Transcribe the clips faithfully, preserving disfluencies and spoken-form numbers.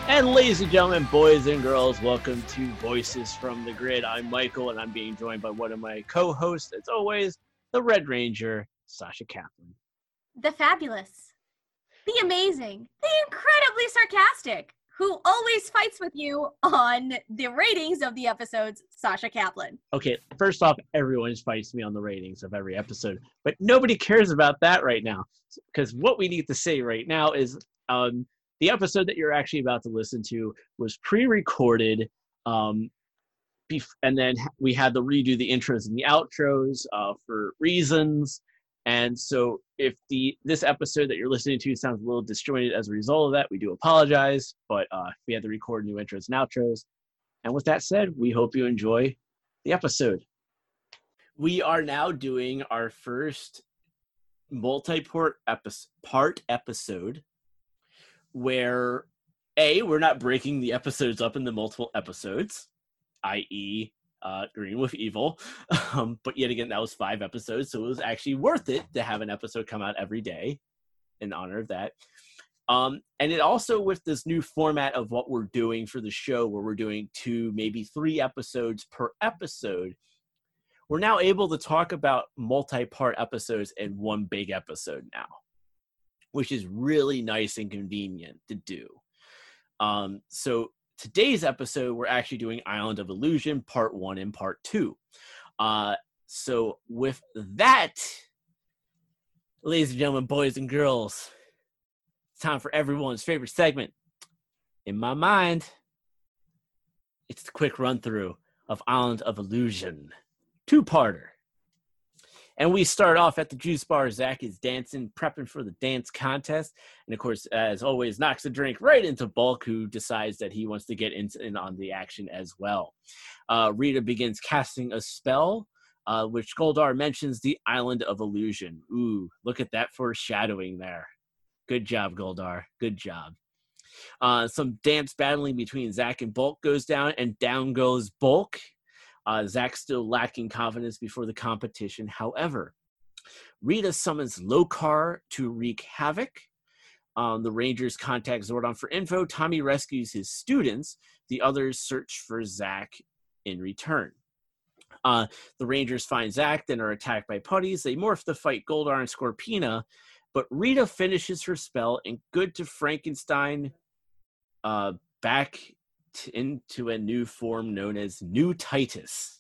And ladies and gentlemen, boys and girls, welcome to Voices from the Grid. I'm Michael, and I'm being joined by one of my co-hosts, as always, the Red Ranger, Sasha Kaplan. The fabulous, the amazing, the incredibly sarcastic, who always fights with you on the ratings of the episodes, Sasha Kaplan. Okay, first off, everyone fights me on the ratings of every episode, but nobody cares about that right now, because what we need to say right now is um, the episode that you're actually about to listen to was pre-recorded, um, bef- and then we had to redo the intros and the outros uh, for reasons. And so if the this episode that you're listening to sounds a little disjointed as a result of that, we do apologize, but uh, we had to record new intros and outros. And with that said, we hope you enjoy the episode. We are now doing our first multi-part epi- part episode where, A, we're not breaking the episodes up into multiple episodes, that is, Uh, Green with Evil, um, but yet again, that was five episodes, so it was actually worth it to have an episode come out every day in honor of that. Um, and it also, with this new format of what we're doing for the show, where we're doing two, maybe three episodes per episode, we're now able to talk about multi-part episodes in one big episode now, which is really nice and convenient to do. Um, so today's episode, we're actually doing Island of Illusion, part one and part two. Uh, so with that, ladies and gentlemen, boys and girls, it's time for everyone's favorite segment. In my mind, it's the quick run-through of Island of Illusion, two-parter. And we start off at the juice bar. Zach is dancing, prepping for the dance contest. And, of course, as always, knocks a drink right into Bulk, who decides that he wants to get in, in on the action as well. Uh, Rita begins casting a spell, uh, which Goldar mentions the Island of Illusion. Ooh, look at that foreshadowing there. Good job, Goldar. Good job. Uh, some dance battling between Zach and Bulk goes down, and down goes Bulk. Uh, Zach still lacking confidence before the competition. However, Rita summons Lokar to wreak havoc. Um, the Rangers contact Zordon for info. Tommy rescues his students. The others search for Zach in return. Uh, the Rangers find Zach, then are attacked by putties. They morph to fight Goldar and Scorpina, but Rita finishes her spell, and good to Frankenstein uh, back into a new form known as New Titus.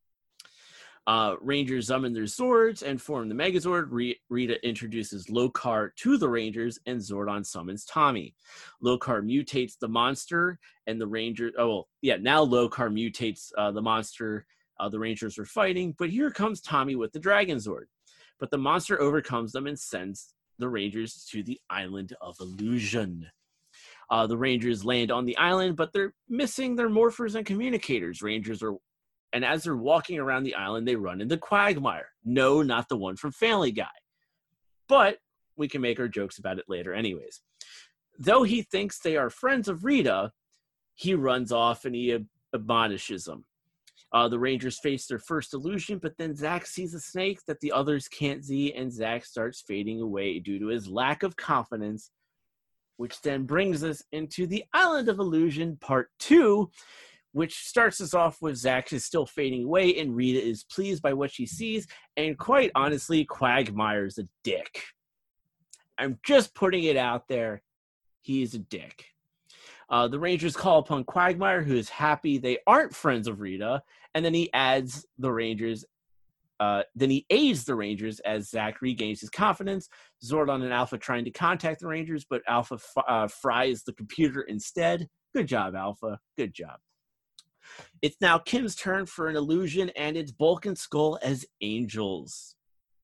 Uh, Rangers summon their Zords and form the Megazord. Re- Rita introduces Lokar to the Rangers, and Zordon summons Tommy. Lokar mutates the monster, and the Rangers... Oh, well, yeah, now Lokar mutates uh, the monster uh, the Rangers were fighting, but here comes Tommy with the Dragon Zord. But the monster overcomes them and sends the Rangers to the Island of Illusion. Uh, the Rangers land on the island, but they're missing their morphers and communicators. Rangers are, and as they're walking around the island, they run into Quagmire. No, not the one from Family Guy. But we can make our jokes about it later anyways. Though he thinks they are friends of Rita, he runs off and he ab- admonishes them. Uh, the Rangers face their first illusion, but then Zach sees a snake that the others can't see, and Zach starts fading away due to his lack of confidence, which then brings us into the Island of Illusion Part two, which starts us off with Zach is still fading away, and Rita is pleased by what she sees, and quite honestly, Quagmire's a dick. I'm just putting it out there. He's a dick. Uh, the Rangers call upon Quagmire, who is happy they aren't friends of Rita, and then he adds the Rangers Uh, then he aids the Rangers as Zach regains his confidence. Zordon and Alpha trying to contact the Rangers, but Alpha f- uh, fries the computer instead. Good job, Alpha. Good job. It's now Kim's turn for an illusion, and it's Bulk and Skull as angels.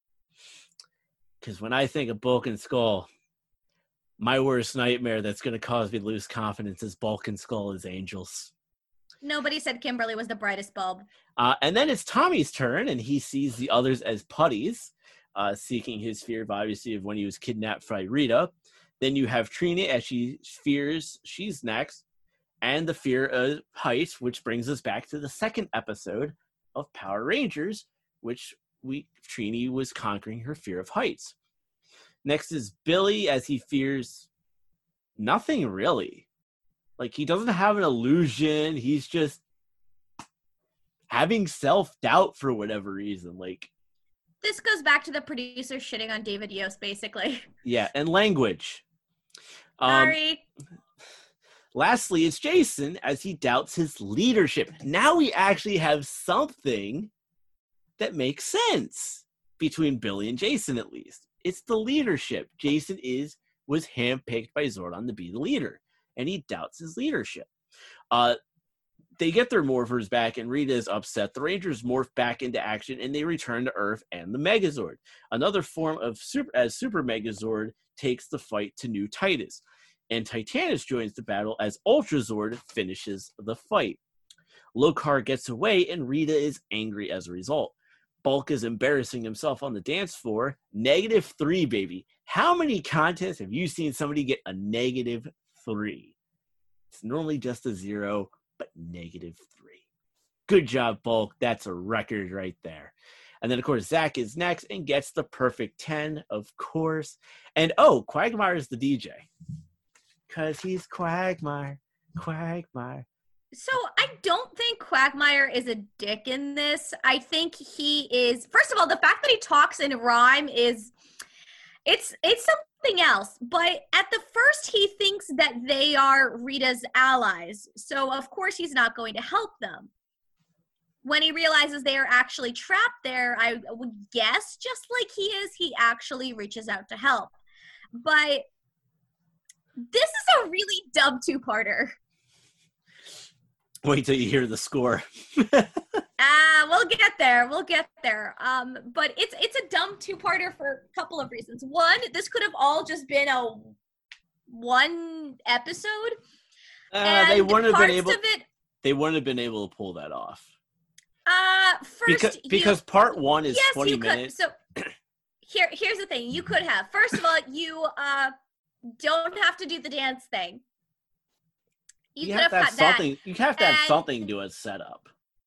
Because when I think of Bulk and Skull, my worst nightmare that's going to cause me to lose confidence is Bulk and Skull as angels. Nobody said Kimberly was the brightest bulb. Uh, and then it's Tommy's turn, and he sees the others as putties, uh, seeking his fear of, obviously, of when he was kidnapped by Rita. Then you have Trina as she fears she's next, and the fear of heights, which brings us back to the second episode of Power Rangers, which we Trini was conquering her fear of heights. Next is Billy as he fears nothing really. Like, he doesn't have an illusion. He's just having self-doubt for whatever reason. Like, this goes back to the producer shitting on David Yost, basically. yeah, and language. Um, Sorry. Lastly, it's Jason, as he doubts his leadership. Now we actually have something that makes sense between Billy and Jason, at least. It's the leadership. Jason is was handpicked by Zordon to be the leader, and he doubts his leadership. Uh, they get their morphers back, and Rita is upset. The Rangers morph back into action, and they return to Earth and the Megazord. Another form of super as Super Megazord takes the fight to New Titus, and Titanus joins the battle as Ultrazord finishes the fight. Lokar gets away, and Rita is angry as a result. Bulk is embarrassing himself on the dance floor. Negative three, baby. How many contests have you seen somebody get a negative three? It's normally just a zero, but negative three. Good job, Bulk. That's a record right there. And then, of course, Zach is next and gets the perfect ten, of course. And, oh, Quagmire is the D J. Because he's Quagmire. Quagmire. So I don't think Quagmire is a dick in this. I think he is, first of all, the fact that he talks in rhyme is, it's it's something else. But at the first, he thinks that they are Rita's allies. So, of course, he's not going to help them. When he realizes they are actually trapped there, I would guess, just like he is, he actually reaches out to help. But this is a really dumb two-parter. Wait till you hear the score. Ah, uh, we'll get there. We'll get there. Um, but it's it's a dumb two-parter for a couple of reasons. One, this could have all just been a one episode. Uh, and they wouldn't have been parts able. Of it, they wouldn't have been able to pull that off. Uh, first, because you, because part one is yes, twenty you minutes. Could. So here here's the thing. You could have. First of all, you uh don't have to do the dance thing. You, you could have, have, to have cut that. something. You have to have And something to a setup.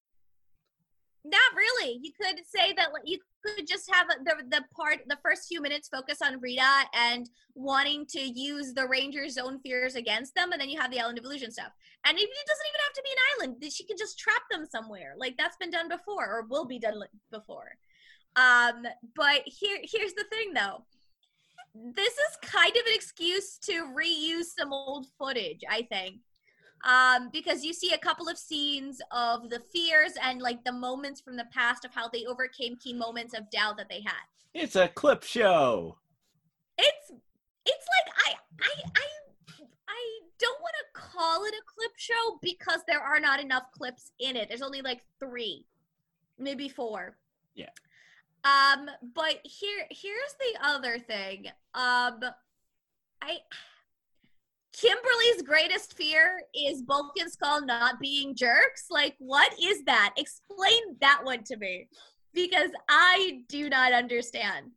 Not really. You could say that you could just have the the part, the first few minutes focus on Rita and wanting to use the Rangers' own fears against them, and then you have the Island of Illusion stuff. And it, it doesn't even have to be an island. She could just trap them somewhere. Like, that's been done before, or will be done before. Um, but here, here's the thing, though. This is kind of an excuse to reuse some old footage, I think. Um, because you see a couple of scenes of the fears and like the moments from the past of how they overcame key moments of doubt that they had. It's a clip show. It's it's like I I I I don't want to call it a clip show because there are not enough clips in it. There's only like three, maybe four. Yeah. Um, but here here's the other thing. Um, I. Kimberly's greatest fear is Bulk and Skull not being jerks. Like, what is that? Explain that one to me, because I do not understand.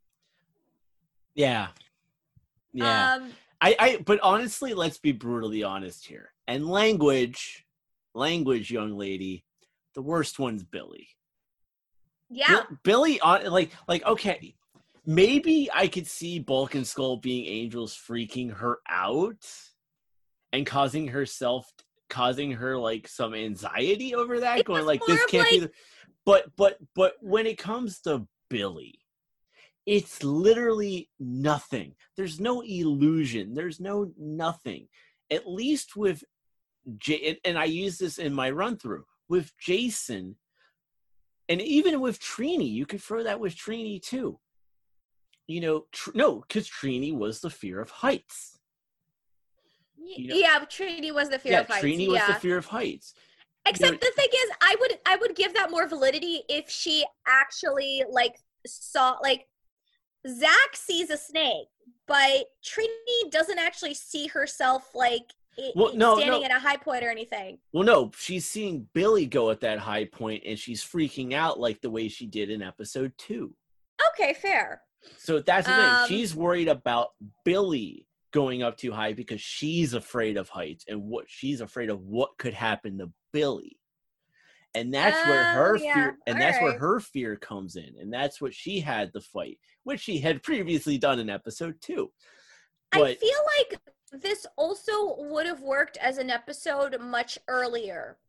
Yeah. Yeah. Um, I, I, but honestly, let's be brutally honest here. And language, language, young lady, the worst one's Billy. Yeah. Bill, Billy, like, like, okay, maybe I could see Bulk and Skull being angels freaking her out and causing herself, causing her like some anxiety over that, it going like, this can't like... be. The... But, but, but when it comes to Billy, it's literally nothing. There's no illusion. There's no nothing. At least with J, and, and I use this in my run through with Jason, and even with Trini, you could throw that with Trini too. You know, tr- no, because Trini was the fear of heights. You know? Yeah, Trini was the fear yeah, of heights. Trini yeah, was the fear of heights. Except you know, the thing is, I would I would give that more validity if she actually like saw like Zach sees a snake, but Trini doesn't actually see herself like it, well, no, standing no. at a high point or anything. Well, no, she's seeing Billy go at that high point, and she's freaking out like the way she did in episode two. Okay, fair. So that's the um, thing. She's worried about Billy going up too high because she's afraid of heights and what she's afraid of what could happen to Billy. And that's uh, where her yeah. fear and All that's right. where her fear comes in. And that's what she had to fight, which she had previously done in episode two. But I feel like this also would have worked as an episode much earlier.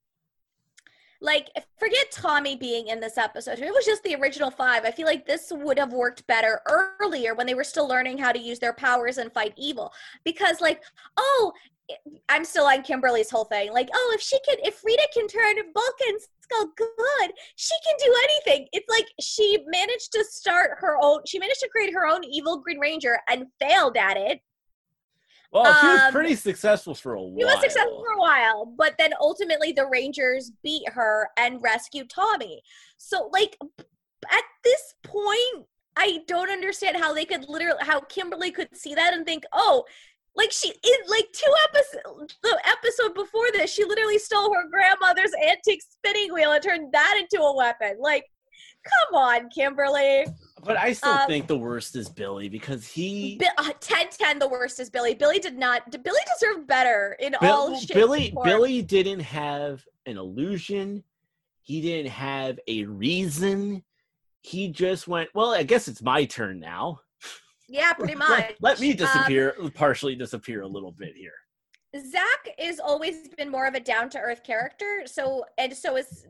Like, forget Tommy being in this episode. If it was just the original five, I feel like this would have worked better earlier when they were still learning how to use their powers and fight evil. Because, like, oh, I'm still on Kimberly's whole thing. Like, oh, if she can, if Rita can turn Vulcan's skull good, she can do anything. It's like she managed to start her own, she managed to create her own evil Green Ranger and failed at it. Well, she was Um, pretty successful for a while. She was successful for a while, but then ultimately the Rangers beat her and rescued Tommy. So, like, at this point, I don't understand how they could literally, how Kimberly could see that and think, oh, like she, in like two episodes, the episode before this, she literally stole her grandmother's antique spinning wheel and turned that into a weapon. Like, come on, Kimberly. But I still Um, think the worst is Billy because he Bi- uh, ten ten, the worst is Billy. Billy did not, Billy deserved better in Bill- all shapes Billy and forms. Billy didn't have an illusion. He didn't have a reason. He just went, well, I guess it's my turn now. Yeah, pretty much. Let, let me Um, disappear, partially disappear a little bit here. Zach has always been more of a down-to-earth character, so and so is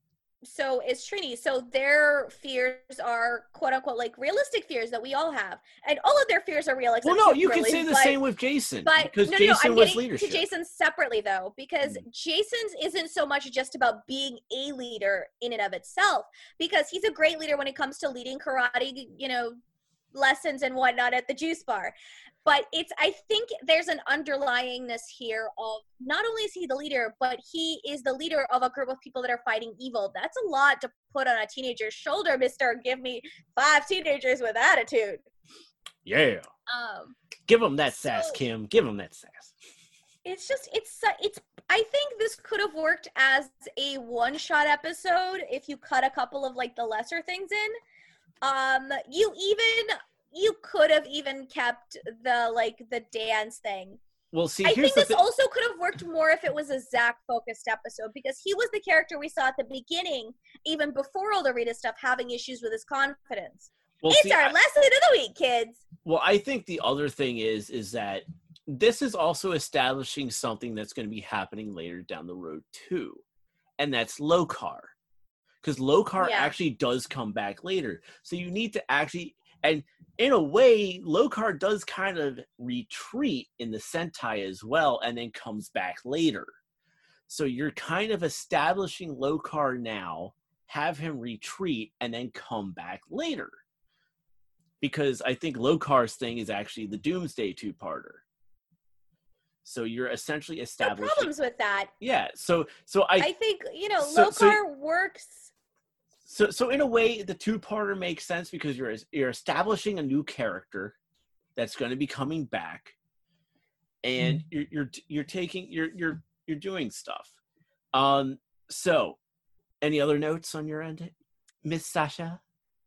so is Trini. So their fears are quote unquote like realistic fears that we all have, and all of their fears are real. Except Well, no, you can Kimberly's, say the but, same with Jason But because no, no, no, Jason I'm was getting leadership. to Jason separately though, because Mm. Jason's isn't so much just about being a leader in and of itself, because he's a great leader when it comes to leading karate, you know, lessons and whatnot at the juice bar. But it's, I think there's an underlyingness here of not only is he the leader, but he is the leader of a group of people that are fighting evil. That's a lot to put on a teenager's shoulder, Mister Give me five teenagers with attitude. Yeah. Um, Give him that sass, So- Kim. Give him that sass. it's just, it's, it's, I think this could have worked as a one-shot episode if you cut a couple of like the lesser things in. Um, you even, you could have even kept the, like, the dance thing. Well, see, I here's think the this thing. also could have worked more if it was a Zach-focused episode, because he was the character we saw at the beginning, even before all the Rita stuff, having issues with his confidence. Well, It's see, our I- lesson of the week, kids. Well, I think the other thing is is that this is also establishing something that's going to be happening later down the road too, and that's Lokar, because Lokar Yeah. actually does come back later. So you need to actually, and in a way, Lokar does kind of retreat in the Sentai as well, and then comes back later. So you're kind of establishing Lokar now, have him retreat, and then come back later. Because I think Lokar's thing is actually the Doomsday two-parter. So you're essentially No establishing. problems with that. Yeah. So so I, I think, you know, So- Lokar so- works. so so in a way the two-parter makes sense because you're you're establishing a new character that's going to be coming back, and you're you're you're taking you're you're you're doing stuff. Um. So, any other notes on your end, Miss Sasha?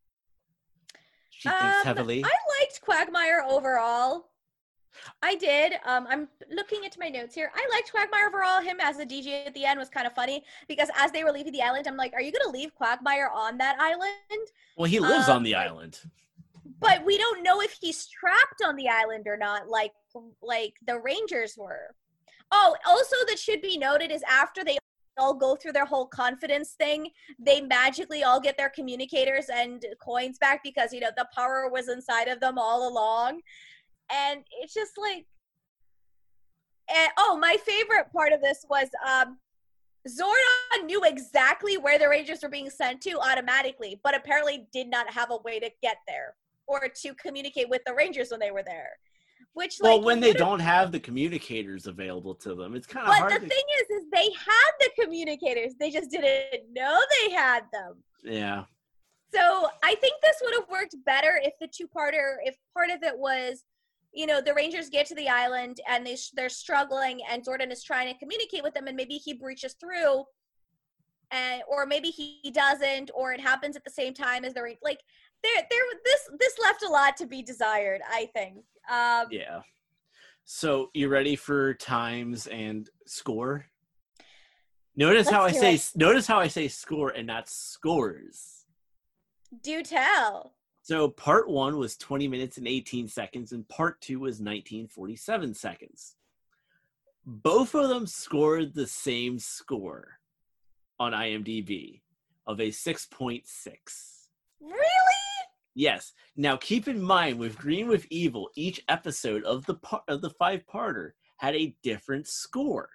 She thinks Um, heavily. I liked Quagmire overall. I did. Um, I'm looking into my notes here. I liked Quagmire overall. Him as a D J at the end was kind of funny because as they were leaving the island, I'm like, are you going to leave Quagmire on that island? Well, he lives um, on the island. But we don't know if he's trapped on the island or not, like like the Rangers were. Oh, also that should be noted is after they all go through their whole confidence thing, they magically all get their communicators and coins back because, you know, the power was inside of them all along. And it's just like, and, oh, my favorite part of this was um, Zordon knew exactly where the Rangers were being sent to automatically, but apparently did not have a way to get there or to communicate with the Rangers when they were there. Which, like, Well, when you they would've- don't have the communicators available to them, it's kind of But hard. the to, thing is, is they had the communicators. They just didn't know they had them. yeah. So I think this would have worked better if the two-parter, if part of it was, you know, the Rangers get to the island and they sh- they're struggling, and Zordon is trying to communicate with them, and maybe he breaches through, and or maybe he doesn't, or it happens at the same time as the Ra- like. There, there. This this left a lot to be desired, I think. Um, Yeah. So you ready for times and score? Notice how I Let's do say it. notice how I say score and not scores. Do tell. So part one was twenty minutes and eighteen seconds, and part two was nineteen forty-seven seconds. Both of them scored the same score on IMDb of a six point six. Really? Yes. Now keep in mind, with Green with Evil, each episode of the par- of the five-parter had a different score.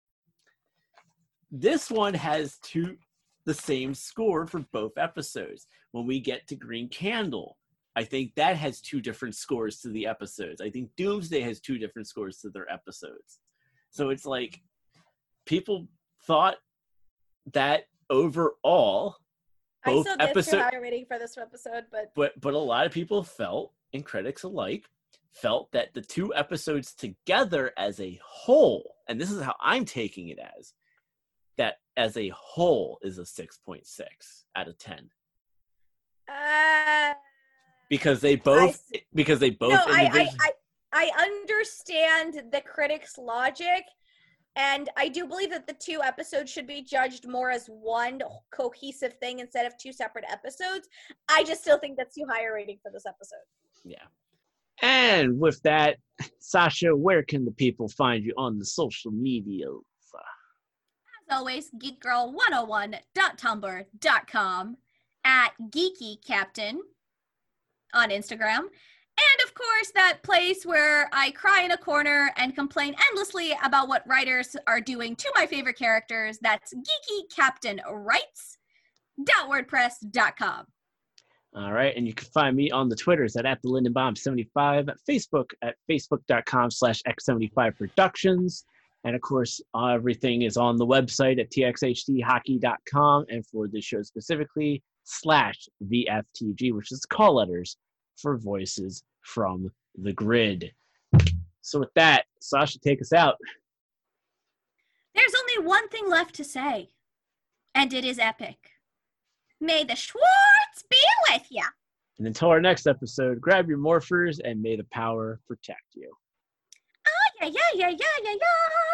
This one has two the same score for both episodes. When we get to Green Candle, I think that has two different scores to the episodes. I think Doomsday has two different scores to their episodes. So it's like people thought that overall, I both still did episode, too high rating for this episode, but but but a lot of people felt, and critics alike, felt that the two episodes together as a whole, and this is how I'm taking it as, that as a whole is a six point six out of ten. uh, Because they both, I, because they both. no, I, I, individu- I, I understand the critics' logic, and I do believe that the two episodes should be judged more as one cohesive thing instead of two separate episodes. I just still think that's too high a rating for this episode. Yeah. And with that, Sasha, where can the people find you on the social medias? As always, geek girl one oh one dot tumblr dot com, at Geeky Captain on Instagram, and of course that place where I cry in a corner and complain endlessly about what writers are doing to my favorite characters. That's geeky captain writes dot wordpress dot com. All right, and you can find me on the Twitters at, at the Lindenbaum seventy-five, at Facebook at facebook.com slash x75 productions. And of course, uh, everything is on the website at t x h d hockey dot com, and for this show specifically, slash V F T G, which is call letters for Voices from the Grid. So with that, Sasha, take us out. There's only one thing left to say, and it is epic. May the Schwartz be with ya. And until our next episode, grab your morphers and may the power protect you. Ah, yeah, yeah, yeah, yeah, yeah, yeah.